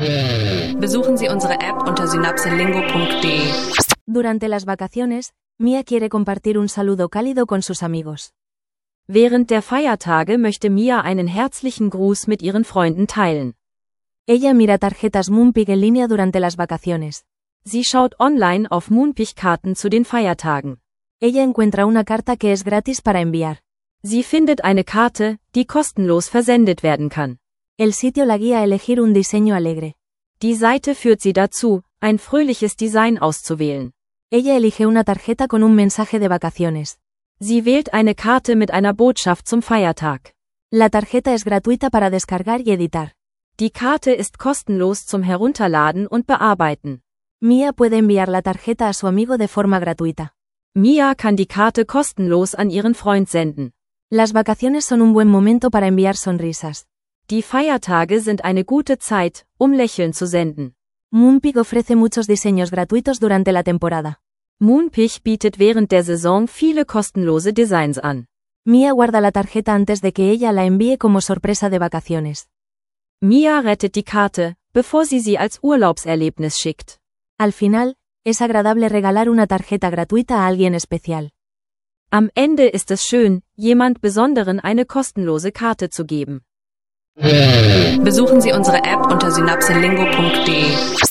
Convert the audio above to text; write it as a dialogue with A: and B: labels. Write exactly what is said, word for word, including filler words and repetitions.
A: Besuchen Sie unsere App unter synapselingo punto de.
B: Durante las vacaciones, Mia quiere compartir un saludo cálido con sus amigos.
C: Während der Feiertage möchte Mia einen herzlichen Gruß mit ihren Freunden teilen.
B: Ella mira tarjetas Moonpig en línea durante las vacaciones.
C: Sie schaut online auf Moonpig-Karten zu den Feiertagen.
B: Ella encuentra una carta que es gratis para enviar.
C: Sie findet eine Karte, die kostenlos versendet werden kann.
B: El sitio la guía a elegir un diseño alegre.
C: Die Seite führt sie dazu, ein fröhliches Design auszuwählen.
B: Ella elige una tarjeta con un mensaje de vacaciones.
C: Sie wählt eine Karte mit einer Botschaft zum Feiertag.
B: La tarjeta es gratuita para descargar y editar.
C: Die Karte ist kostenlos zum Herunterladen und Bearbeiten.
B: Mia puede enviar la tarjeta a su amigo de forma gratuita.
C: Mia kann die Karte kostenlos an ihren Freund senden.
B: Las vacaciones son un buen momento para enviar sonrisas.
C: Die Feiertage sind eine gute Zeit, um Lächeln zu senden.
B: Moonpig ofrece muchos diseños gratuitos durante la temporada.
C: Moonpig bietet während der Saison viele kostenlose Designs an.
B: Mia guarda la tarjeta antes de que ella la envíe como sorpresa de vacaciones.
C: Mia rettet die Karte, bevor sie sie als Urlaubserlebnis schickt.
B: Al final, es agradable regalar una tarjeta gratuita a alguien especial.
C: Am Ende ist es schön, jemand Besonderen eine kostenlose Karte zu geben.
A: Besuchen Sie unsere App unter synapselingo punto de.